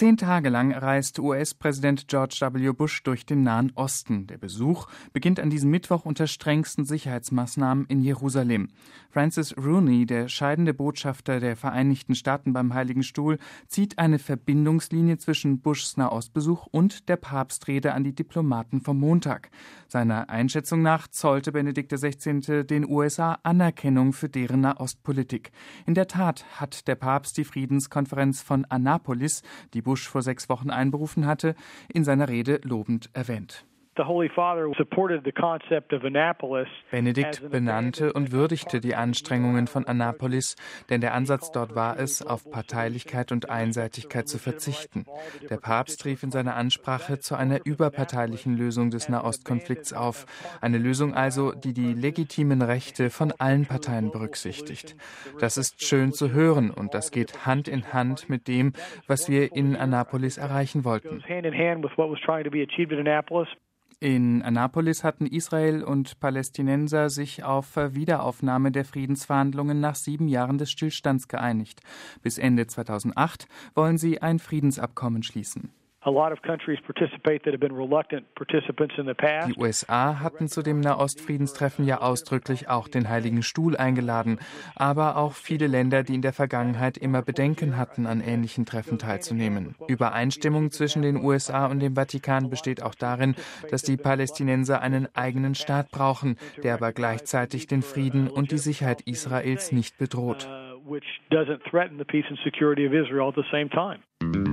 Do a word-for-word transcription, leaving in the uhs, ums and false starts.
Zehn Tage lang reist U S-Präsident George W. Bush durch den Nahen Osten. Der Besuch beginnt an diesem Mittwoch unter strengsten Sicherheitsmaßnahmen in Jerusalem. Francis Rooney, der scheidende Botschafter der Vereinigten Staaten beim Heiligen Stuhl, zieht eine Verbindungslinie zwischen Bushs Nahostbesuch und der Papstrede an die Diplomaten vom Montag. Seiner Einschätzung nach zollte Benedikt der Sechzehnte den U S A Anerkennung für deren Nahostpolitik. In der Tat hat der Papst die Friedenskonferenz von Annapolis, die Bush vor sechs Wochen einberufen hatte, in seiner Rede lobend erwähnt. Benedikt benannte und würdigte die Anstrengungen von Annapolis, denn der Ansatz dort war es, auf Parteilichkeit und Einseitigkeit zu verzichten. Der Papst rief in seiner Ansprache zu einer überparteilichen Lösung des Nahostkonflikts auf. Eine Lösung also, die die legitimen Rechte von allen Parteien berücksichtigt. Das ist schön zu hören und das geht Hand in Hand mit dem, was wir in Annapolis erreichen wollten. In Annapolis hatten Israel und Palästinenser sich auf Wiederaufnahme der Friedensverhandlungen nach sieben Jahren des Stillstands geeinigt. Bis Ende zweitausendacht wollen sie ein Friedensabkommen schließen. Die U S A hatten zu dem Nahostfriedenstreffen ja ausdrücklich auch den Heiligen Stuhl eingeladen, aber auch viele Länder, die in der Vergangenheit immer Bedenken hatten, an ähnlichen Treffen teilzunehmen. Übereinstimmung zwischen den U S A und dem Vatikan besteht auch darin, dass die Palästinenser einen eigenen Staat brauchen, der aber gleichzeitig den Frieden und die Sicherheit Israels nicht bedroht. which doesn't threaten the peace and security of Israel at the same time.